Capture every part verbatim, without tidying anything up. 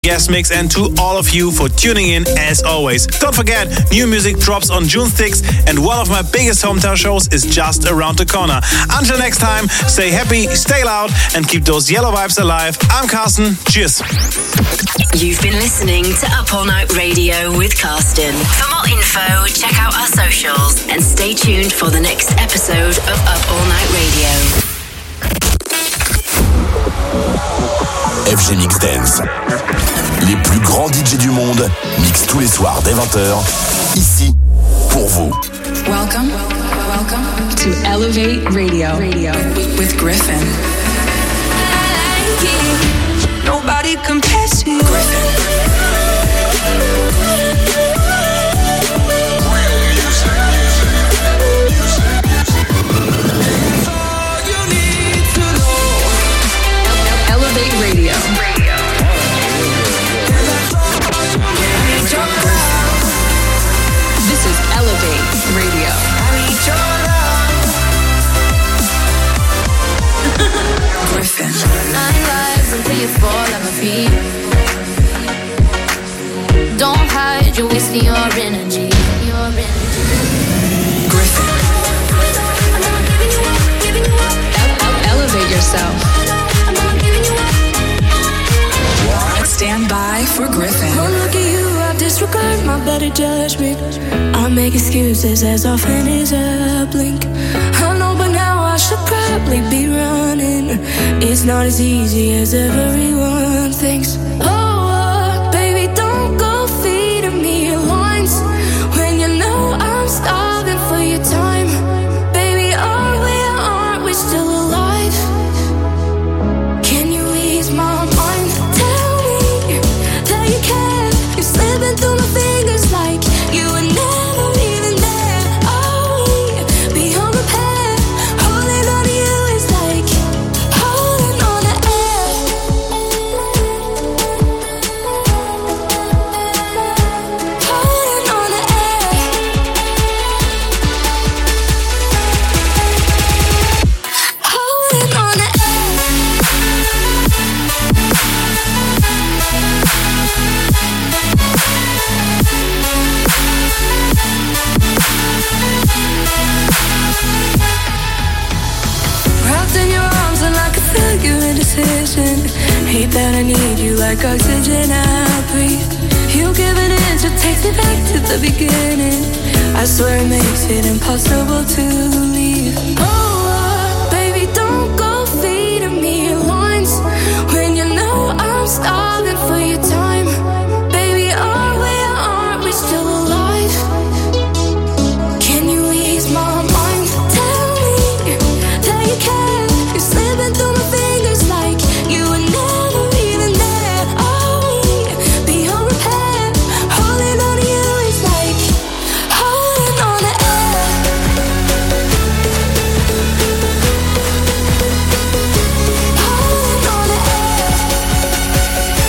guest mix, and to all of you for tuning in as always. Don't forget, new music drops on June sixth and one of my biggest hometown shows is just around the corner. Until next time, stay happy, stay loud and keep those yellow vibes alive. I'm Carsten. Cheers. You've been listening to Up All Night Radio with Carsten. For more info, check out our socials and stay tuned for the next episode of Up All Night Radio. F G Mix Dance. Les plus grands D J du monde mixent tous les soirs dès vingt heures, ici, pour vous. Welcome, welcome to Elevate Radio, Radio with, with Griffin. Nobody compares to you. Griffin. Elevate Radio. This is Elevate Radio. Griffin. Nine lives until you fall at my feet. Don't hide, you're wasting your energy. Your energy. Griffin. El- elevate yourself. Stand by for Griffin. Oh, look at you, I disregard my better judgment. I make excuses as often as I blink. I know, but now I should probably be running. It's not as easy as everyone thinks. Oh, uh, baby, don't go feeding me your lines when you know I'm starving for your time. Baby, are we or aren't we still alive? Can you ease my mind? You can, you're slipping through my fingers like you were never even there. Oh, we beyond repair. Holding on to you is like holding on to air. Holding on to air. Holding on to air. Wrapped in your arms and I can feel your indecision. Hate that I need you like oxygen I breathe. You giving in to take me back to the beginning. I swear it makes it impossible to leave. Oh, uh, baby, don't go feeding me your lines when you know I'm starving for your time. Baby, are we or aren't we still alive? Can you ease my mind? Tell me that you can. You're slipping through my fingers like you were never even there. Oh, we beyond repair. Holding on to you is like holding on to air. Holding on to air.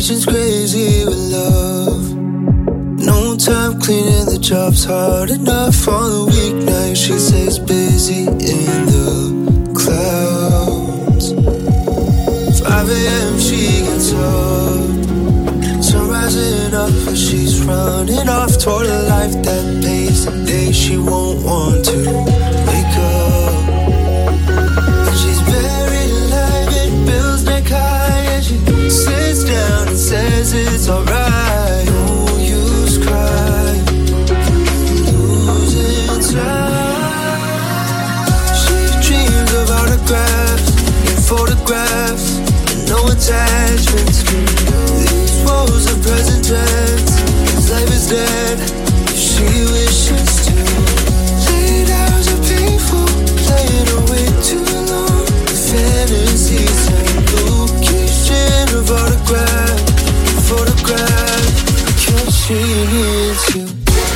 Patience crazy with love. No time cleaning, the job's hard enough. On the weeknight she stays busy in the clouds. five a.m. she gets up, sun rising up as she's running off toward a life that pays the day she won't want to wake up. And she's buried alive in Bill's neck high, and she sits down and says it's alright. No use crying, losing time. She dreams of autographs and photographs, no attachments. These woes are present tense, 'cause life is dead if she wishes to. Late hours are painful, playing away too long. The fantasies and location of autograph, photograph, 'cause she needs you.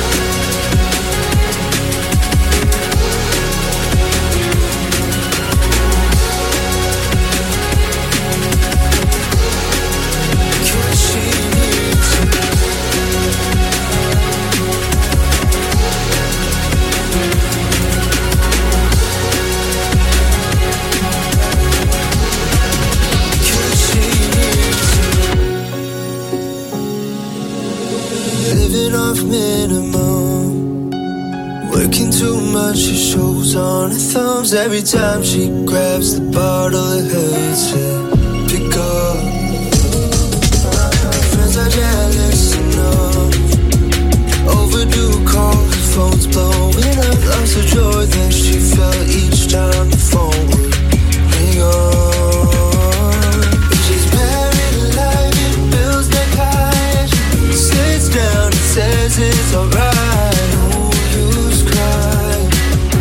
Minimum, working too much, she shows on her thumbs. Every time she grabs the bottle, it hurts to pick up. Friends are jealous enough, overdue calls, phones blowing up. Lost the joy that she felt each time the phone would ring on. She's buried alive in Bill's neck high, she sits down and says it's alright. No use crying,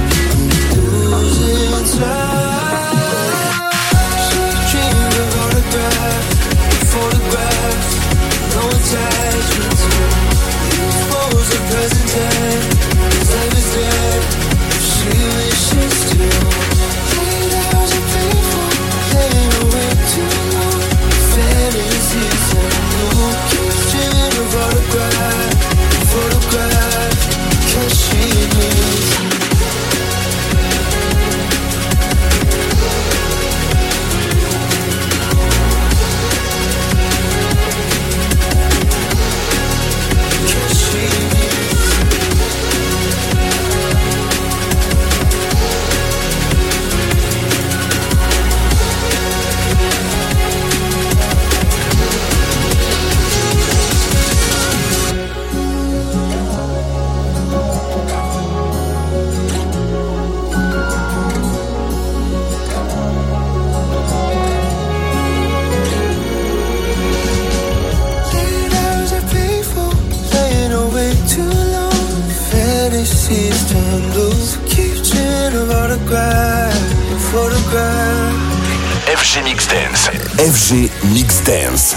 losing time. She dreams of autographs, photographs, no attachments. These photos are present tense, 'cause life is dead if she wishes to. Late hours are painful, playing away too long. Fantasies and location of autographs, photograph, 'cause she needs you. F G Mix Dance. F G Mix Dance.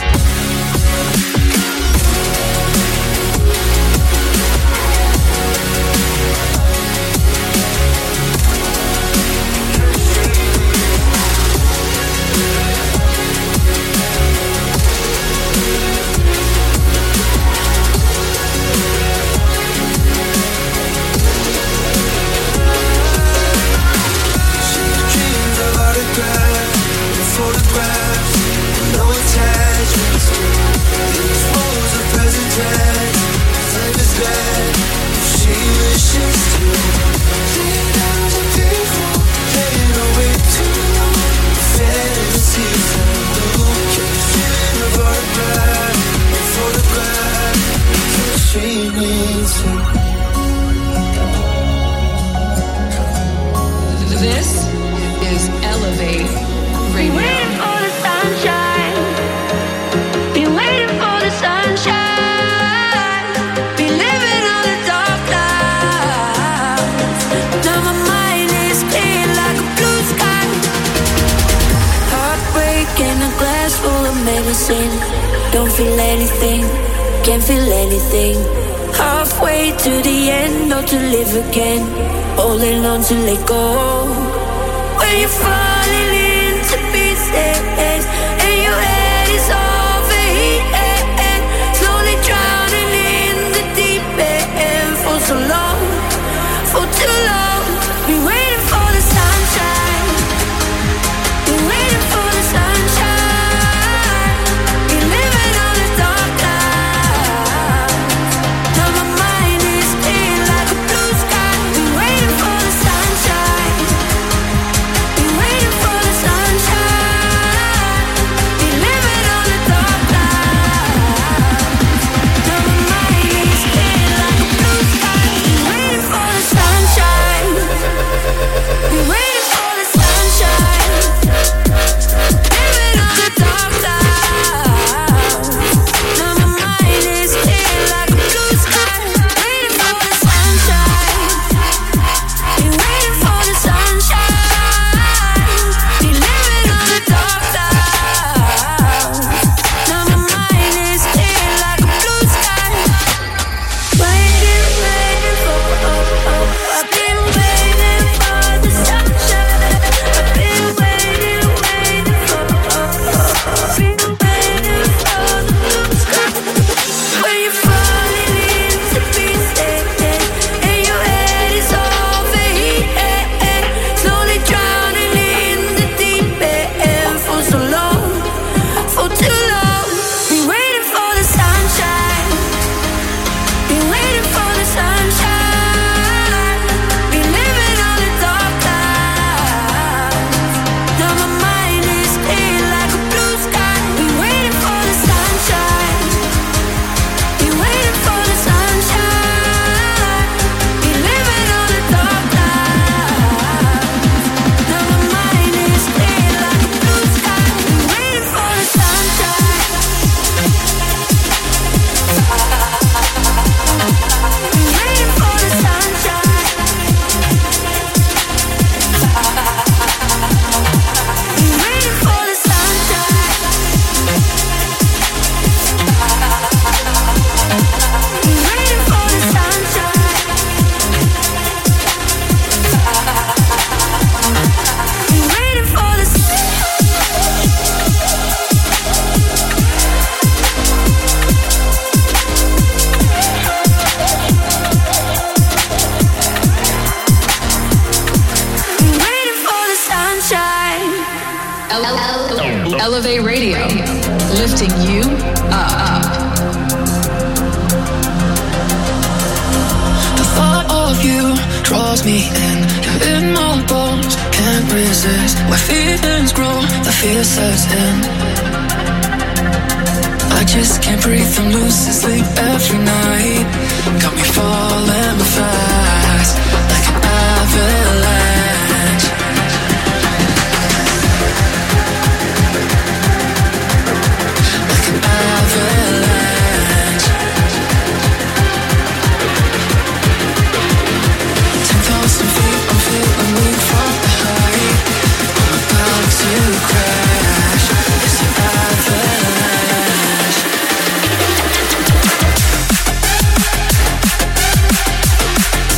Photographs, no attachments. These photos are present tense, 'cause life is dead if she wishes to. Late hours are painful, playing away too long. Fantasies and location of autograph, photograph, 'cause she needs you. This is Elevate Radio. Been waiting for the sunshine. Been waiting for the sunshine. Been living on the dark clouds. Now my mind is clear like a blue sky. Heartbreak in a glass full of medicine. Don't feel anything, can't feel anything. Halfway to the end, not to live again. Holding on to let go. When you're falling into pieces and your head is overheating. Elevate Radio, lifting you up. The thought of you draws me in. You're in my bones, can't resist. Where feelings grow, the fear sets in. I just can't breathe, I'm losing sleep every night. Got me falling fast, like an avalanche. Like an avalanche. Ten thousand feet, I'm feeling weak from the height. I'm about to crash, it's an avalanche.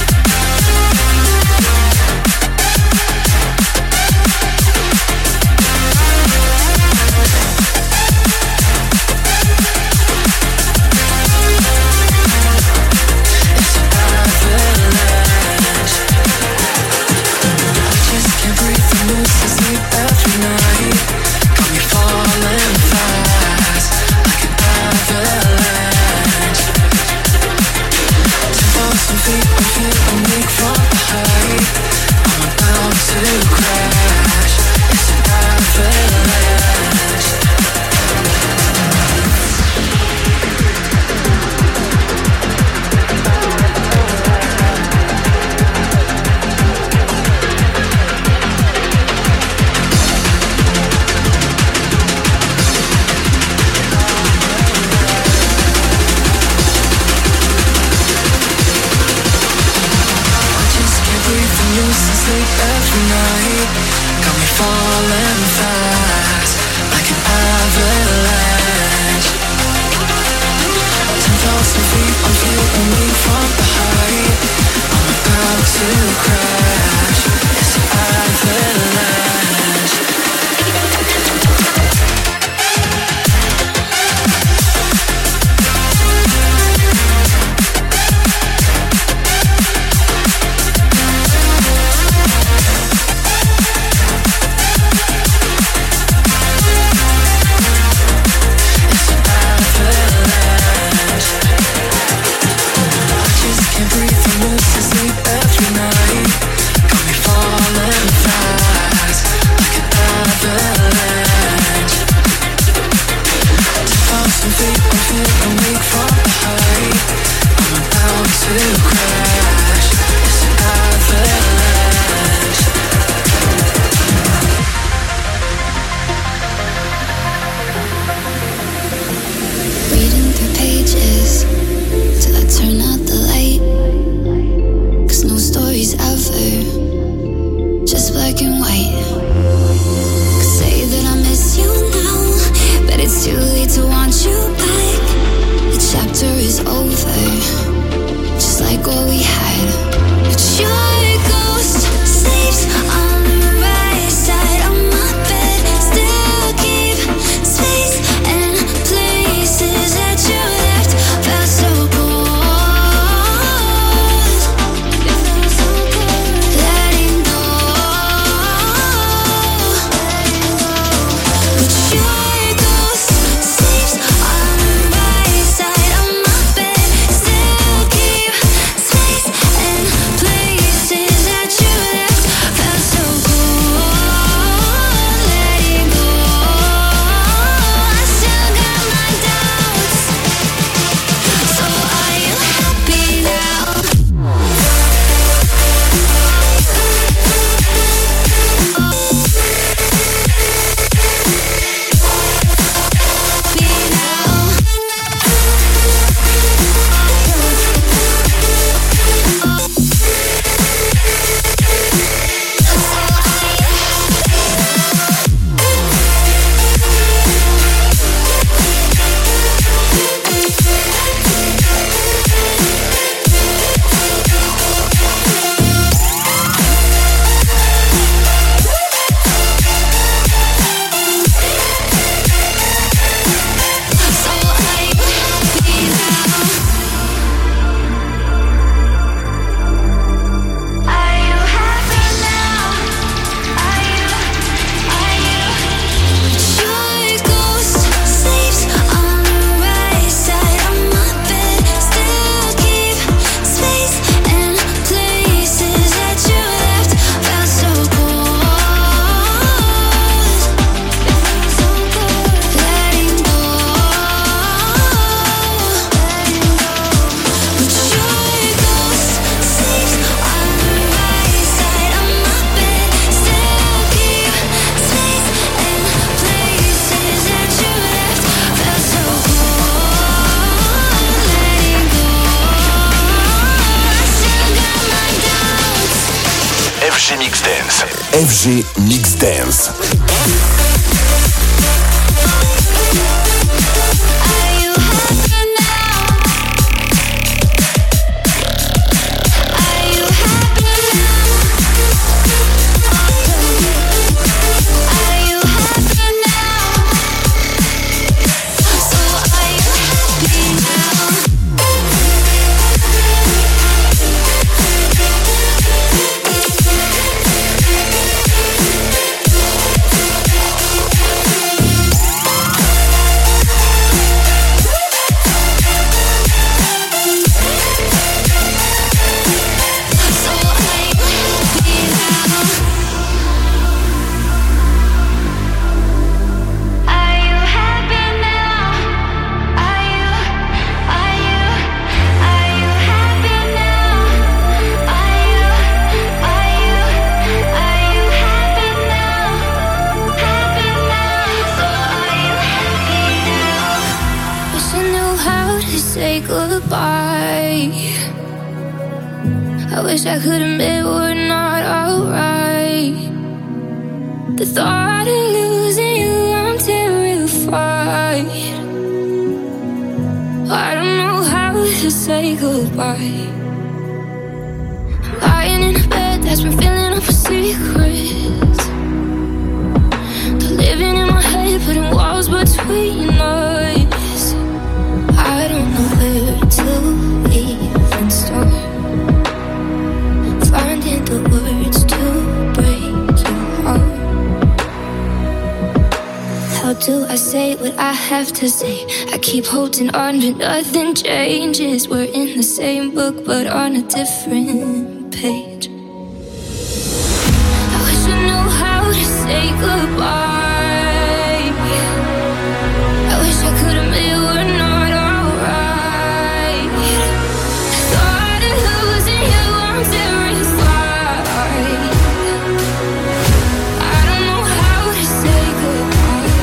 Dance. F G Mix Dance. I wish I could admit we're not alright. The thought of losing you, I'm terrified. I don't know how to say goodbye. I'm lying in a bed that's been filling up with secrets. They're living in my head, putting walls between us. I don't know where to even start. Finding the words to break your heart. How do I say what I have to say? I keep holding on but nothing changes. We're in the same book but on a different page. I wish I knew how to say goodbye. I wish I could admit we're not alright. Thought of losing you, I'm terrified. I don't know how to say goodbye.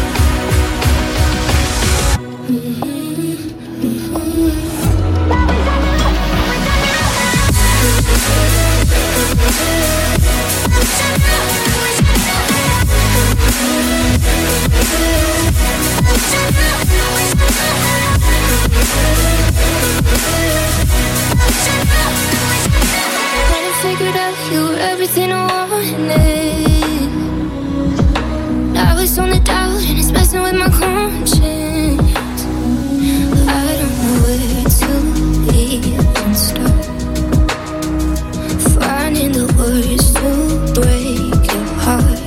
When I figured out you were everything I wanted, now it's only doubt and it's messing with my conscience. I don't know where to even start. Finding the words to break your heart.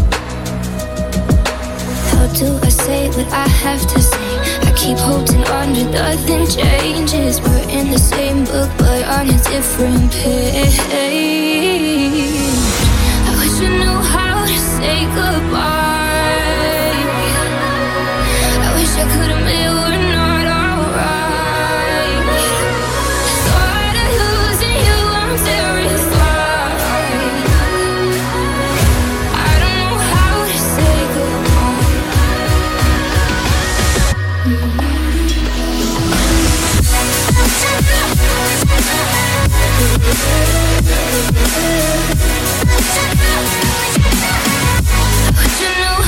How do I say what I have to say? I keep holding on but nothing changes. We're in the same book but on a different page. I wish I knew how to say goodbye. I wish I could admit we're not alright. Thought of losing you, I'm terrified. I don't know how to say goodbye. I wish I knew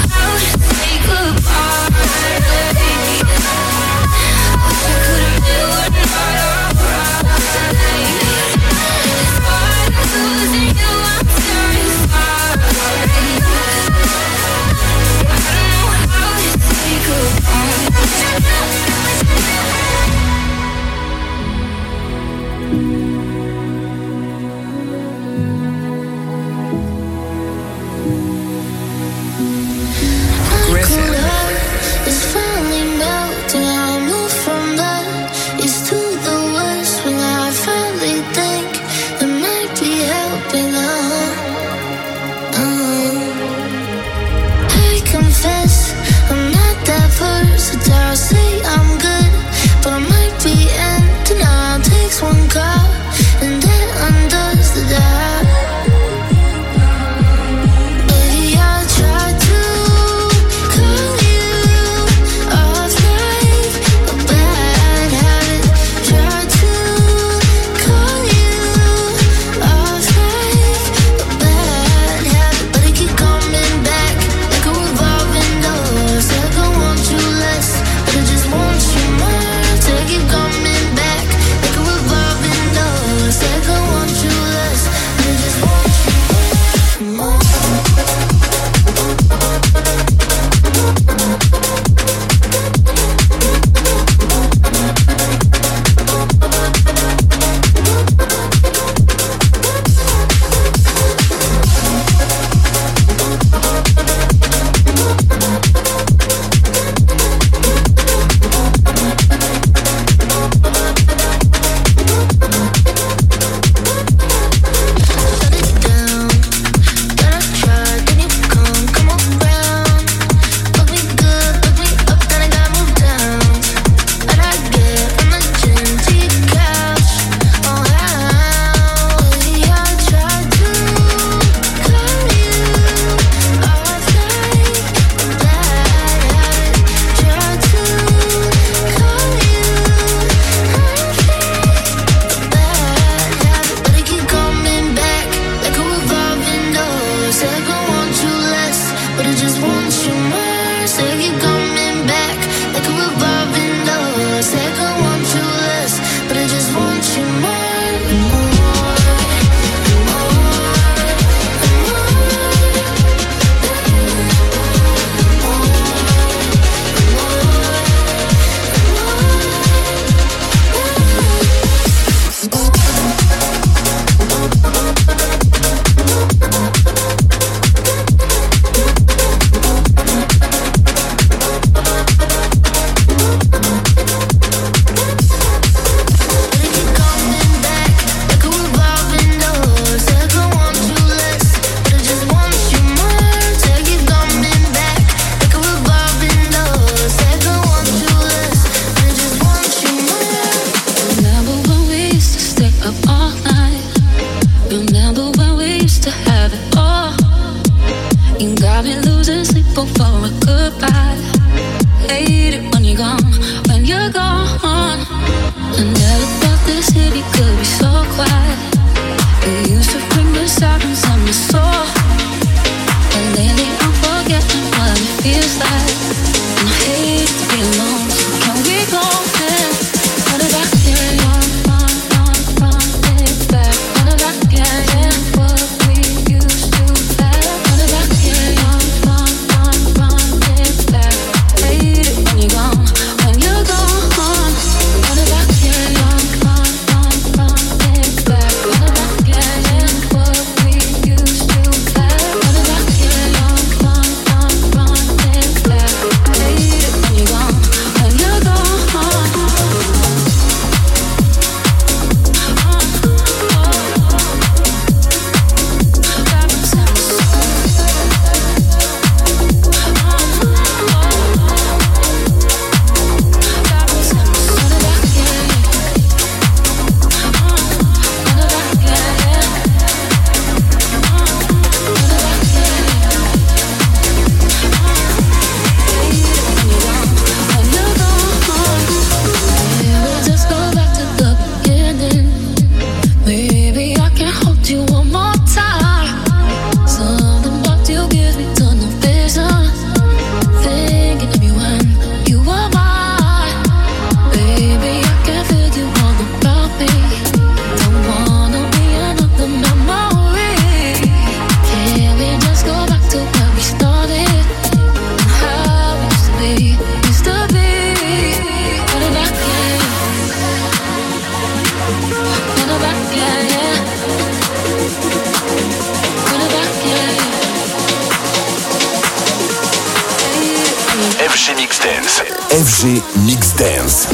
F G Mix Dance. F G Mix Dance.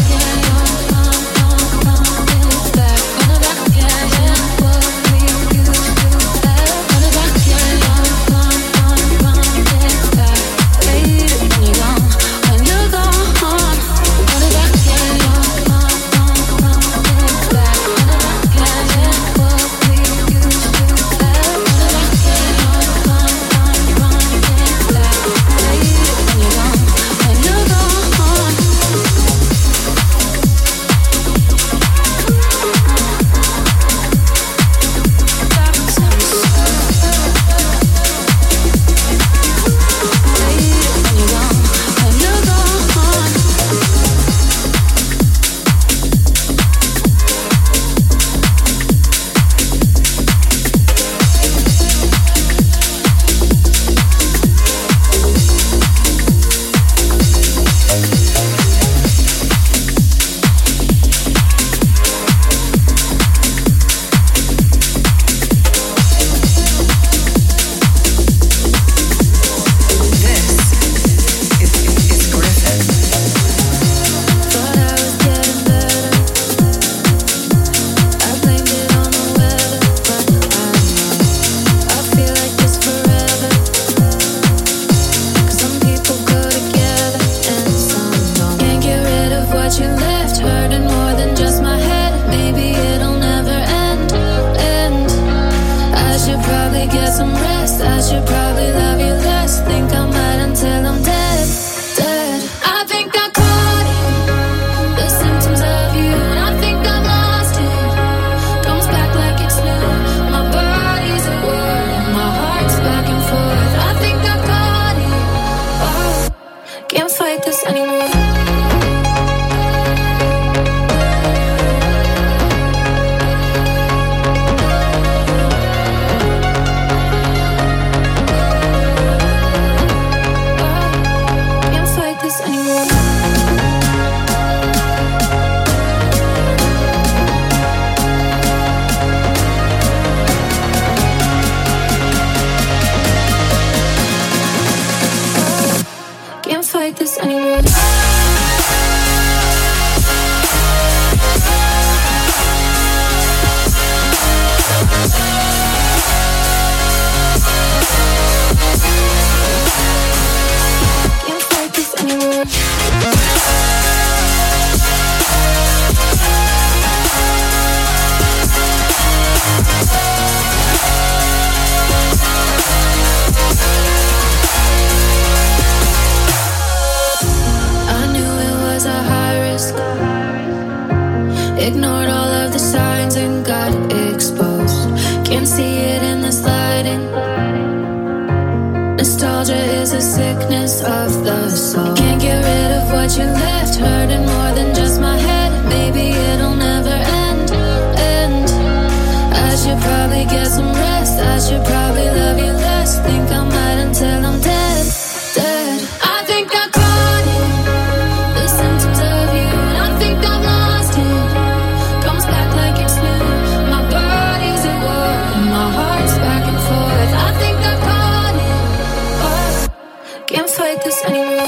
soul. Can't get rid of what you left, hurting more than just my head. Maybe it'll never end, end. I should probably get some rest. I should probably love you less. Think I might until I'm dead, dead. I think I caught it, the symptoms of you, and I think I've lost it. Comes back like it's new. My body's at war and my heart's back and forth. I think I caught it. Oh, can't fight this anymore.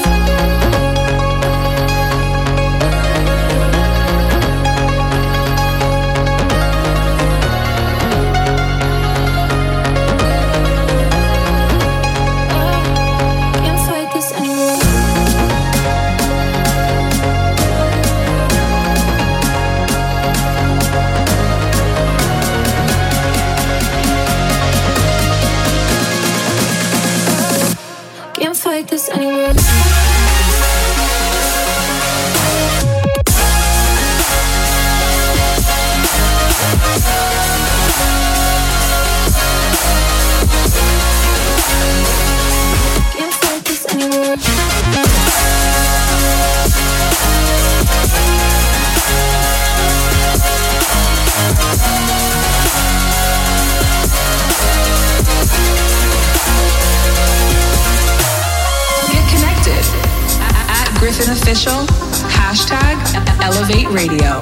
Fight this anymore. Can't fight this anymore. Griffin Official, hashtag Elevate Radio.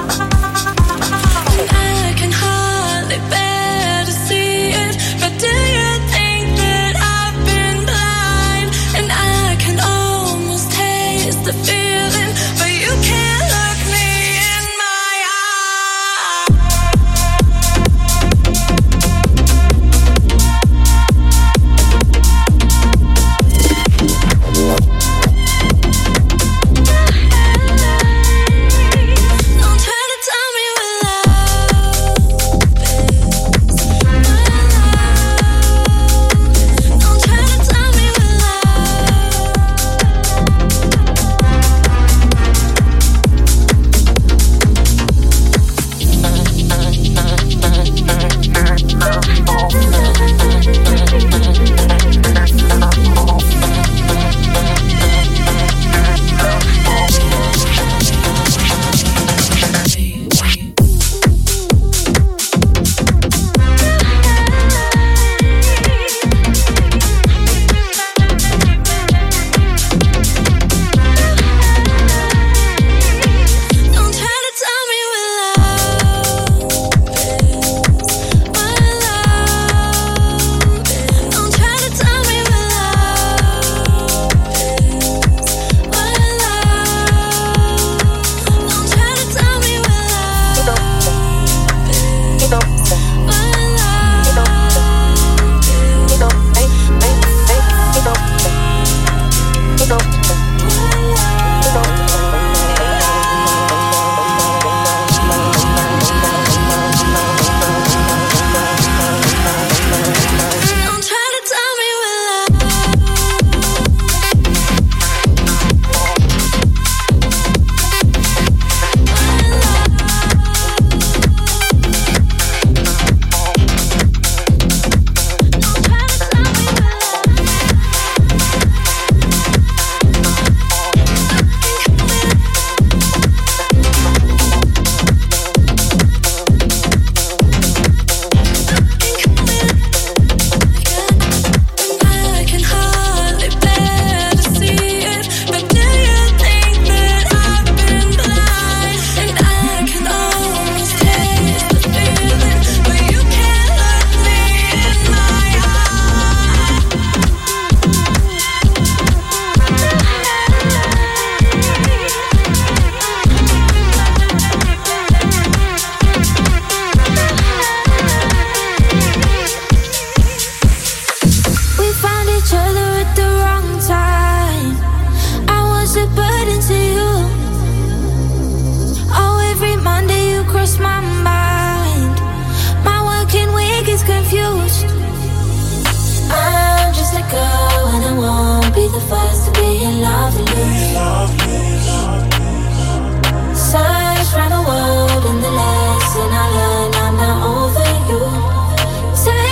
I can hardly bear to see it, but do you think that I've been blind? And I can almost taste the feeling, but you can't look me in my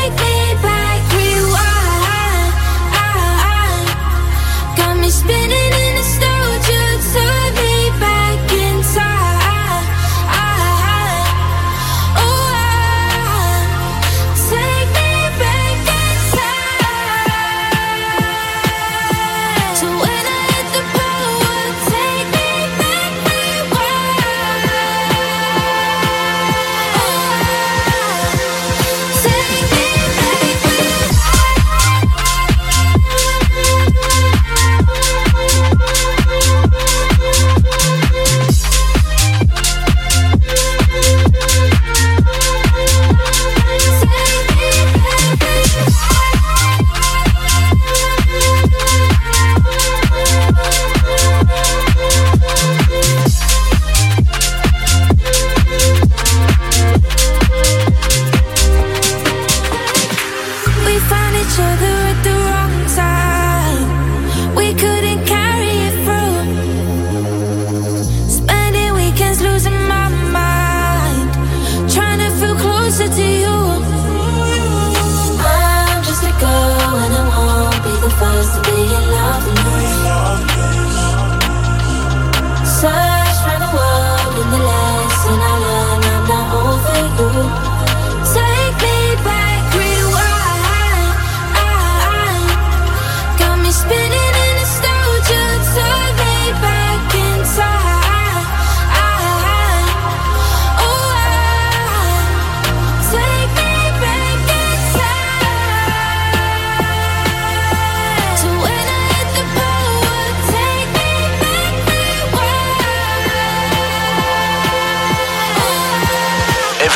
spinning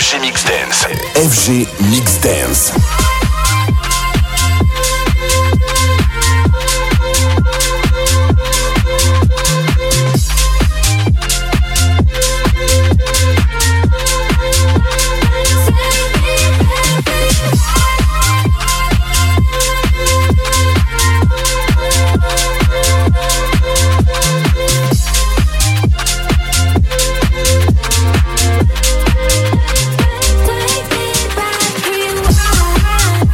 F G Mix Dance. F G Mix Dance. Take me back where you are.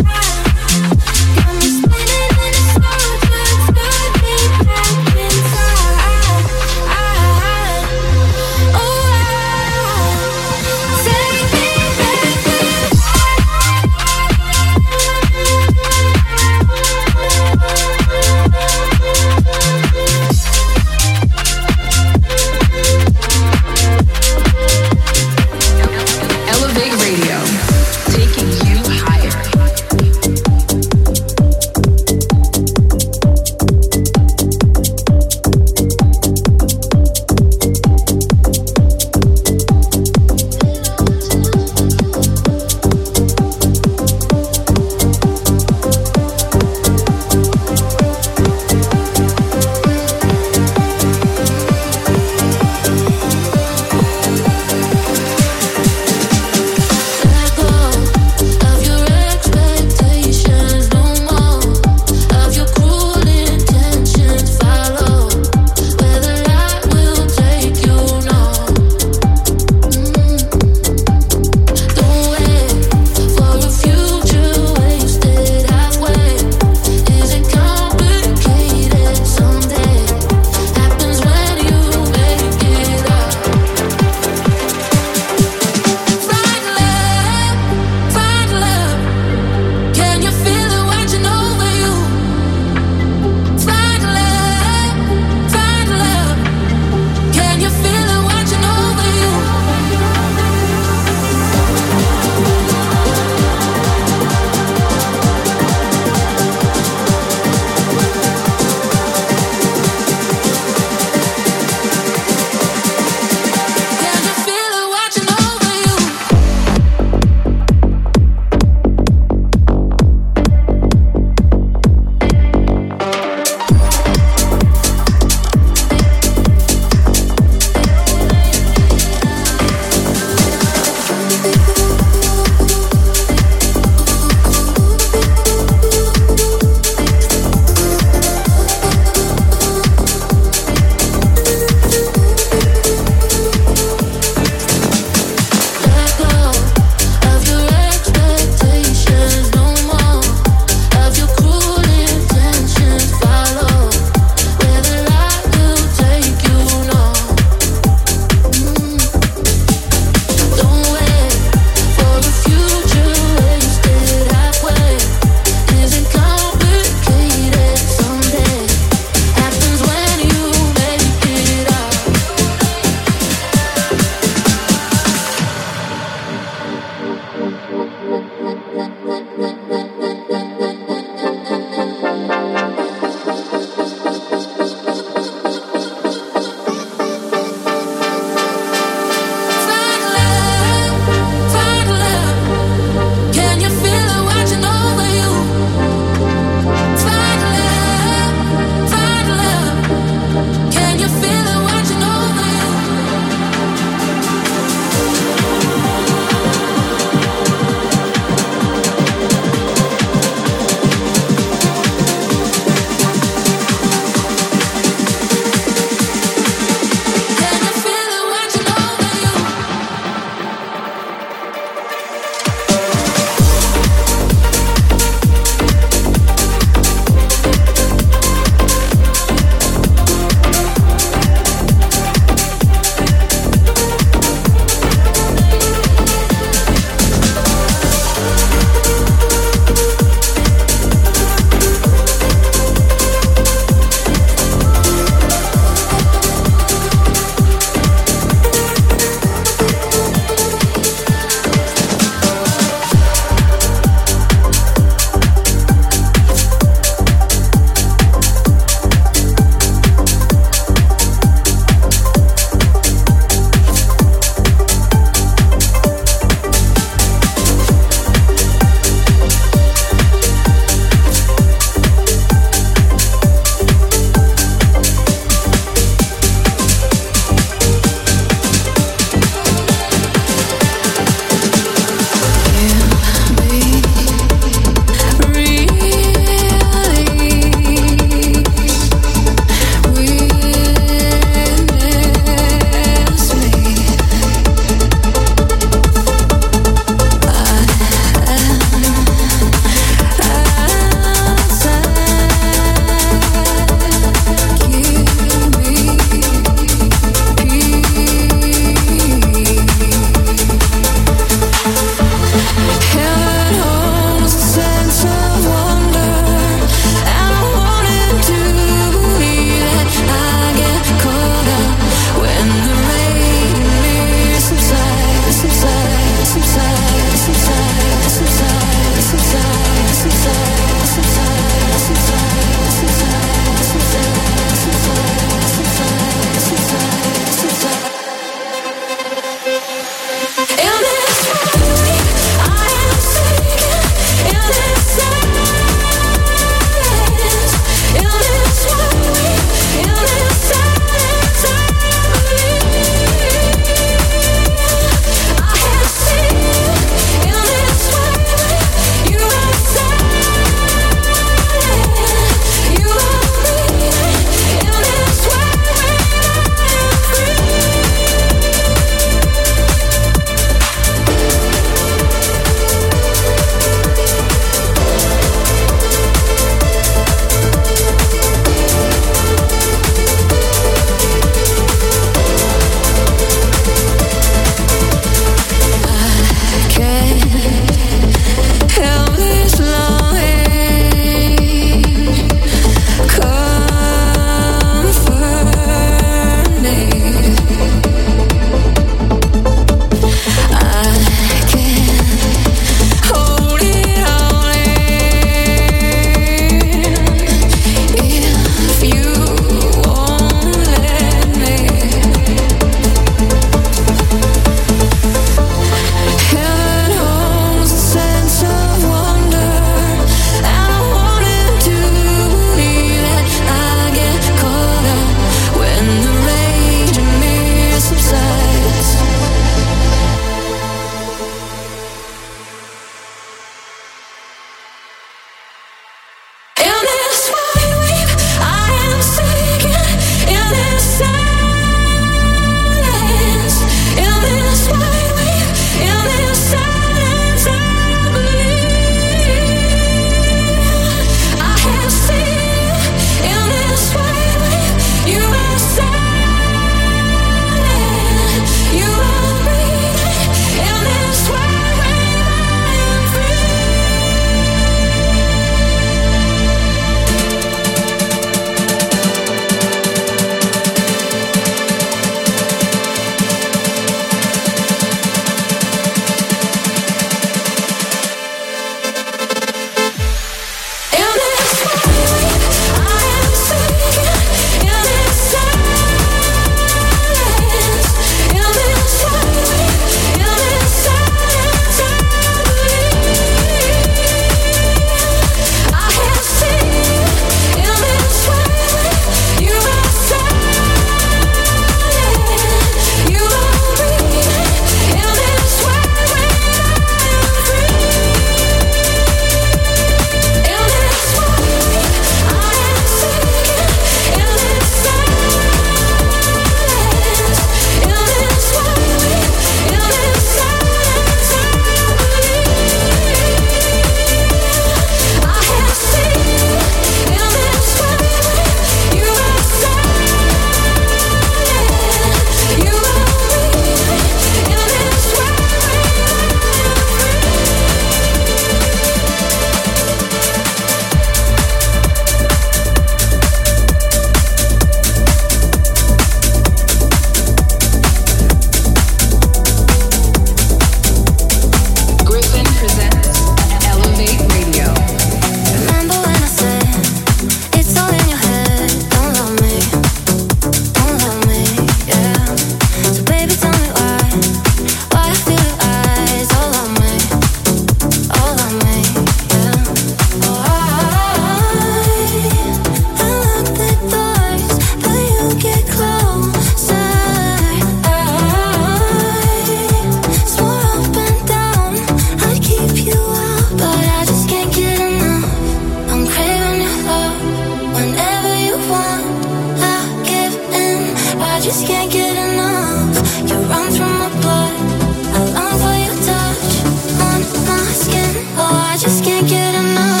just can't get enough. You run through my blood, I long for your touch on my skin. Oh, I just can't get enough.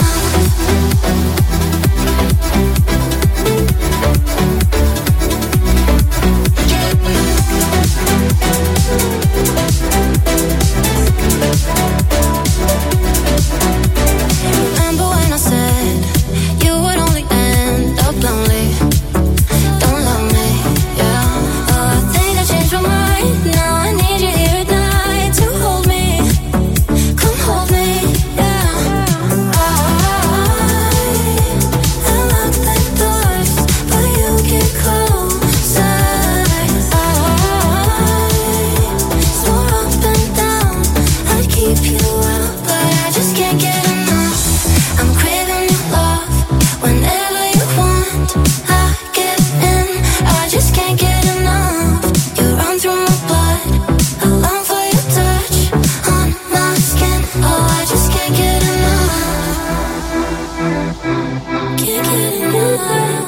Remember when I said you would only end up lonely? Don't love me, yeah. Oh, I think I changed my mind. Now I need you here at night to hold me. Come hold me, yeah. I, I lock the doors, but you get closer. I swore up and down I'd keep you out, but I just can't get enough. I'm craving your love whenever you want. I give in, I just can't get enough. You run through my blood, I long for your touch on my skin. Oh, I just can't get enough. Can't get enough.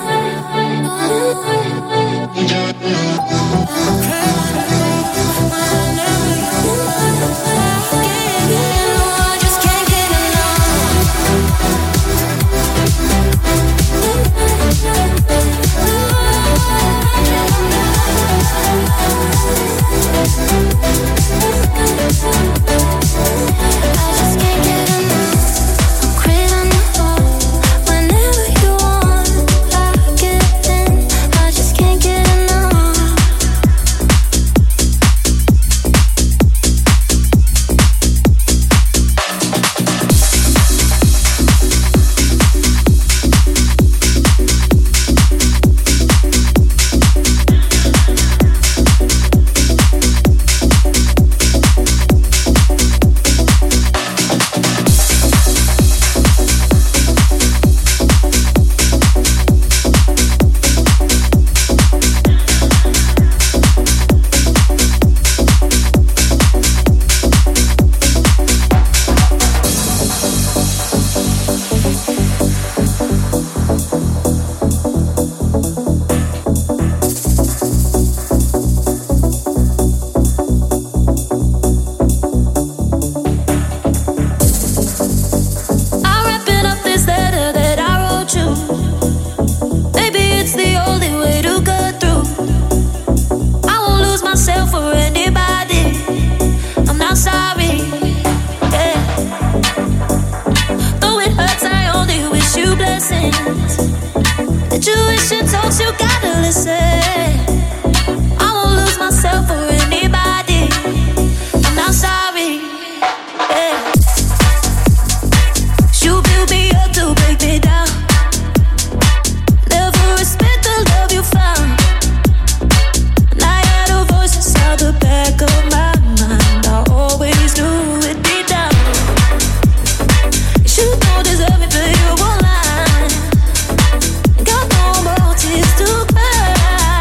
I just can't get I'm wrapping up this letter that I wrote you. Maybe it's the only way to get through. I won't lose myself for anybody. I'm not sorry, yeah. Though it hurts, I only wish you blessings. That you wish and talks, you gotta listen. I won't lose myself for anybody. I'm not sorry, yeah. You build me up to break me down. Never respect the love you found. And I had a voice inside the back of my mind. I always knew it deep down. You don't deserve me, but you won't lie. Got no more tears to cry.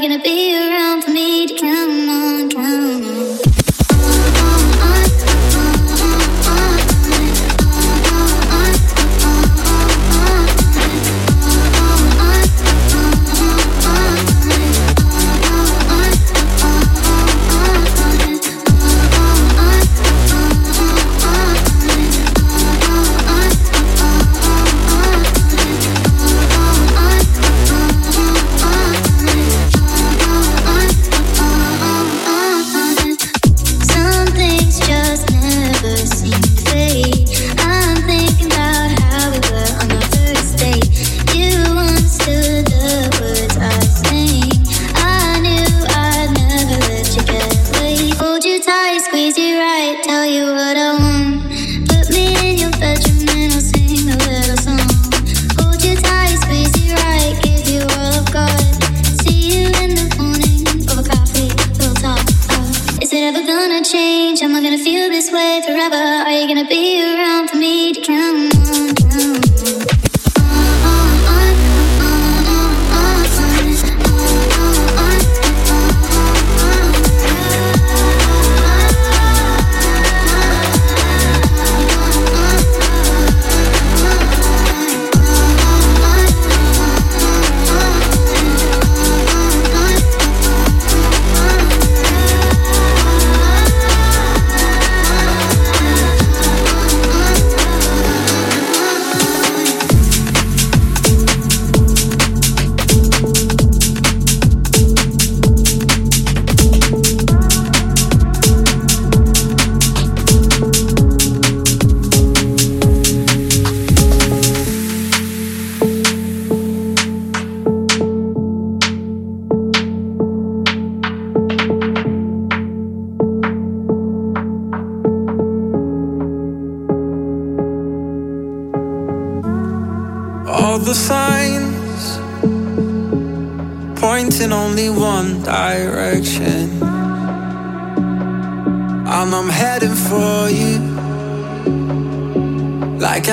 gonna be around for me to drown on, drown on? I'm, I'm heading for you like